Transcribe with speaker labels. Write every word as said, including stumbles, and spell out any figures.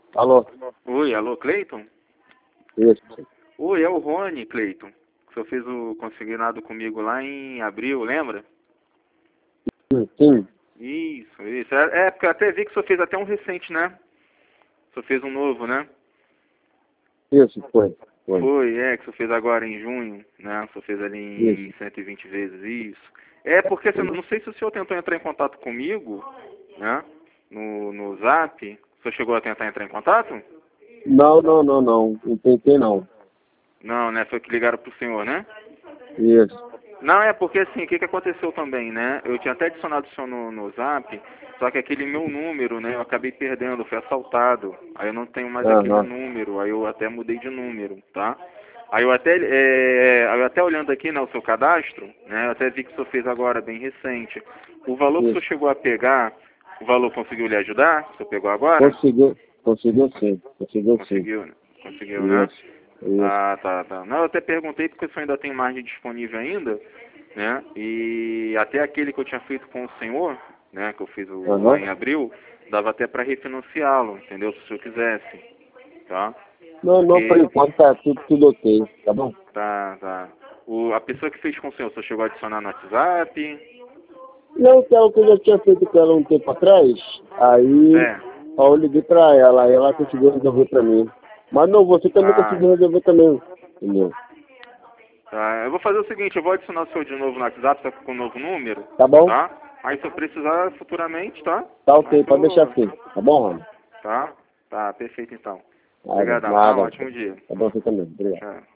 Speaker 1: Alô?
Speaker 2: Oi, alô, Cleiton?
Speaker 1: Isso.
Speaker 2: Oi, é o Rony, Cleiton. O senhor fez o consignado comigo lá em abril, lembra?
Speaker 1: Sim, sim.
Speaker 2: Isso, isso. É, é, porque eu até vi que o senhor fez até um recente, né? O senhor fez um novo, né?
Speaker 1: Isso, foi. Foi.
Speaker 2: Foi, é, que o senhor fez agora em junho, né? O senhor fez ali em
Speaker 1: Isso.
Speaker 2: cento e vinte vezes, isso. É, porque assim, não sei se o senhor tentou entrar em contato comigo, né? No, no Zap. O senhor chegou a tentar entrar em contato?
Speaker 1: Não, não, não, não. Não tentei, não.
Speaker 2: Não, né? Foi que ligaram pro senhor, né?
Speaker 1: Isso.
Speaker 2: Não, é porque assim, o que, que aconteceu também, né? Eu tinha até adicionado o senhor no, no Zap, só que aquele meu número, né, eu acabei perdendo, foi assaltado. Aí eu não tenho mais aquele
Speaker 1: Aham.
Speaker 2: número, aí eu até mudei de número, tá? Aí eu até, é, eu até olhando aqui, né, o seu cadastro, né, eu até vi que o senhor fez agora, bem recente. O valor que o senhor
Speaker 1: Isso.
Speaker 2: chegou a pegar, o valor conseguiu lhe ajudar? O senhor pegou agora?
Speaker 1: Conseguiu. Conseguiu sim. Conseguiu sim.
Speaker 2: Conseguiu, né? Conseguiu, né?
Speaker 1: Isso. Isso.
Speaker 2: Ah, tá, tá. Não, eu até perguntei porque o senhor ainda tem margem disponível ainda, né? E até aquele que eu tinha feito com o senhor, né? Que eu fiz o, lá
Speaker 1: Aham.
Speaker 2: em abril, dava até para refinanciá-lo, entendeu? Se o senhor quisesse, tá?
Speaker 1: Não, não, por
Speaker 2: Porque,
Speaker 1: enquanto tá tudo, tudo ok, tá bom?
Speaker 2: tá, tá. O, a pessoa que fez com o senhor, o senhor chegou a adicionar no WhatsApp?
Speaker 1: Não, que é o que eu já tinha feito com ela um tempo atrás, aí
Speaker 2: É.
Speaker 1: eu liguei pra ela, aí ela conseguiu resolver pra mim. Mas não, você também
Speaker 2: Ah,
Speaker 1: conseguiu resolver também, entendeu?
Speaker 2: tá. Eu vou fazer o seguinte, eu vou adicionar o senhor de novo no WhatsApp, só que com um novo número,
Speaker 1: Tá bom?
Speaker 2: tá? Aí se eu precisar futuramente, tá?
Speaker 1: Tá
Speaker 2: Aí
Speaker 1: ok, pode deixar
Speaker 2: tô,
Speaker 1: assim, tá bom, Rony?
Speaker 2: tá? Tá, perfeito então.
Speaker 1: Nada,
Speaker 2: Obrigadão, tá? Um
Speaker 1: nada.
Speaker 2: ótimo dia.
Speaker 1: Tá bom você também, obrigado.
Speaker 2: Tchau.